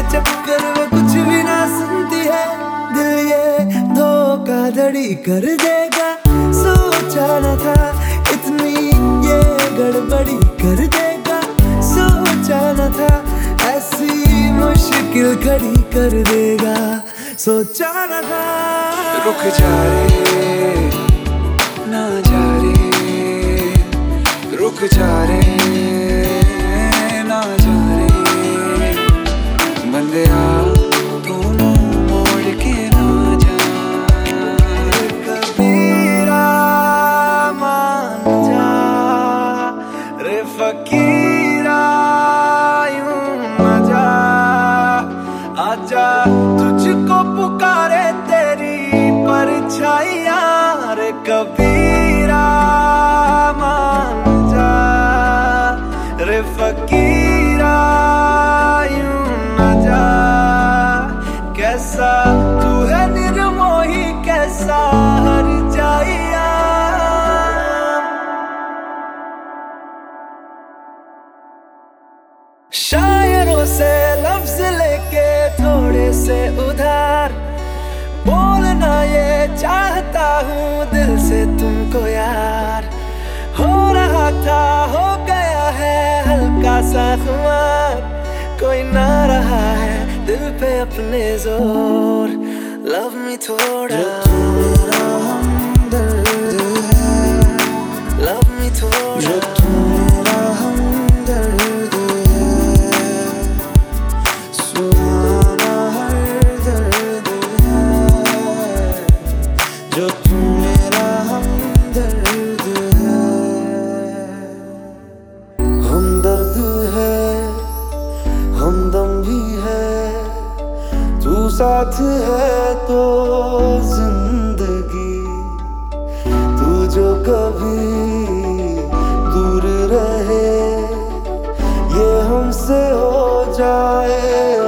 चक्कर में कुछ भी ना सुनती है। दिल ये धोखाधड़ी कर देगा, सोचा न था इतनी ये गड़बड़ी कर देगा। सोचा न था ऐसी मुश्किल खड़ी कर देगा, सोचा न था। रुक जा रे ना जा रे, रुक जा रे ना जा रे, बंदिया तू मोड़ के ना जा। कबीरा मान जा रे फकीरा, यूं ना जा। आजा तुझको पुकारे तेरी परछाइयां रे कबीरा, मान जा रे फकीरा, यूं न जा। कैसा तू है निर्मोही, कैसा हर जाइया। शायरों से लफ्ज लेके थोड़े से उधार, बोलना ये चाहता हूँ दिल से तुमको यार। हो रहा था हो गया है हल्का सा खुमार, कोई ना रहा है दिल पे अपने जोर। लव मी थोड़ा, तेरा हमदर्द है। लव मी थोड़ा, तेरा हमदर्द है। सुहाना हर दर्द है, जो तू मेरा हमदर्द है। हमदर्द है, हमदम भी है, तू साथ है तो जिंदगी। तू जो कभी दूर रहे, ये हमसे हो जाए